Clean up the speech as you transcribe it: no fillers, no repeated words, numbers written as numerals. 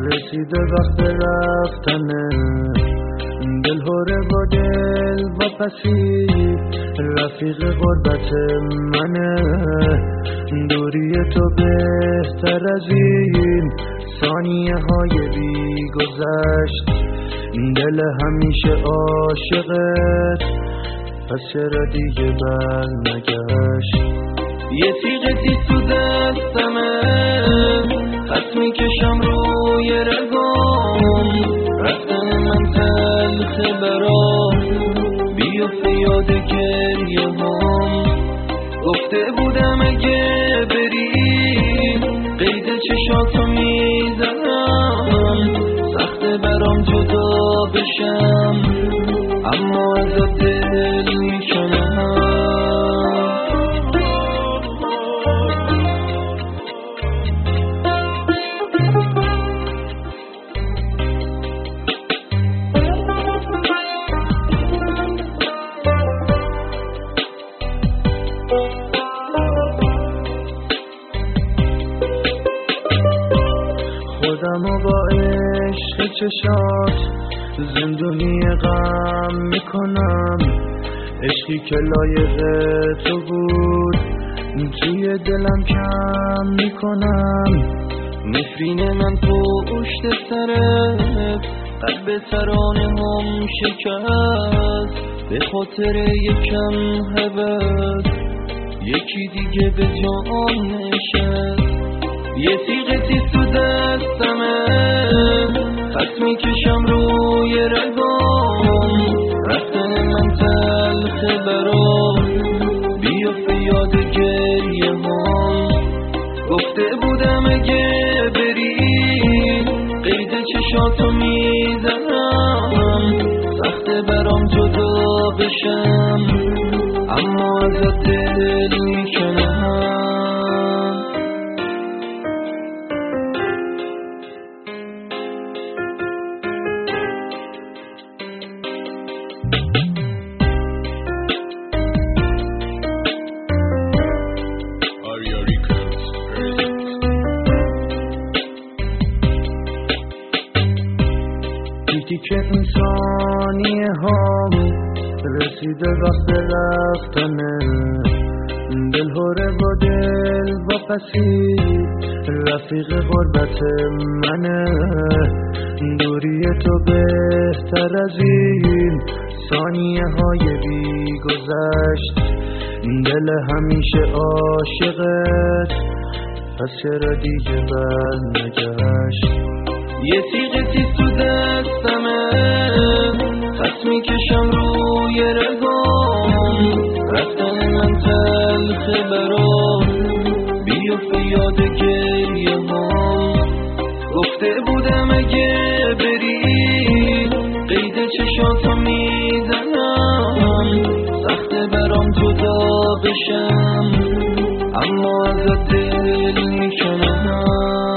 رسیده وقت رفتنه، دل هره با دل با پسی، رفیق غربت منه. دوری تو بهتر از این ثانیه های بی گذشت، دل همیشه عاشقت، پس چرا دیگه بر نگشت. یه تیغ تیز تو دستمه، خط میکشم روی رگام، رفتن من تلخه برام، بیفته یاد گریه هم. گفته بودم اگه بری قید چشاتو میزنم، سخته برام جدا بشم اما ازت دل میکنم. خودمو با عشق چشات زندونی غم میکنم، عشقی که لایق تو بود توی دلم کم میکنم. نفرین من پشت سرت، قلب ترانه هم شکست، به خاطر یکم هوس یکی دیگه به جان نشست. یه تیغ تیز تو دستمه، خط میکشم روی رگام، رفتن من تلخه برام، بیفته یاد گریه هم. گفته بودم اگه بری قید چشاتو میزنم، سخته برام جدا بشم اما ازت دل میکنم. دیدی که انسانیه هم رسیده وقت رفتنه، دل هره با دل با پسی، رفیق غربت منه. دوری تو بهتر از این ثانیه های بی گذشت، دل همیشه عاشقت، پس چرا دیگه بر نگشت. یه تیغ تیز تو دستمه، خط میکشم روی رگام، رفتن من تلخه برام، بیفته یاد گریه هم. گفته بودم اگه بری قید چشاتو میزنم، سخته برام جدا بشم اما ازت دل میکنم.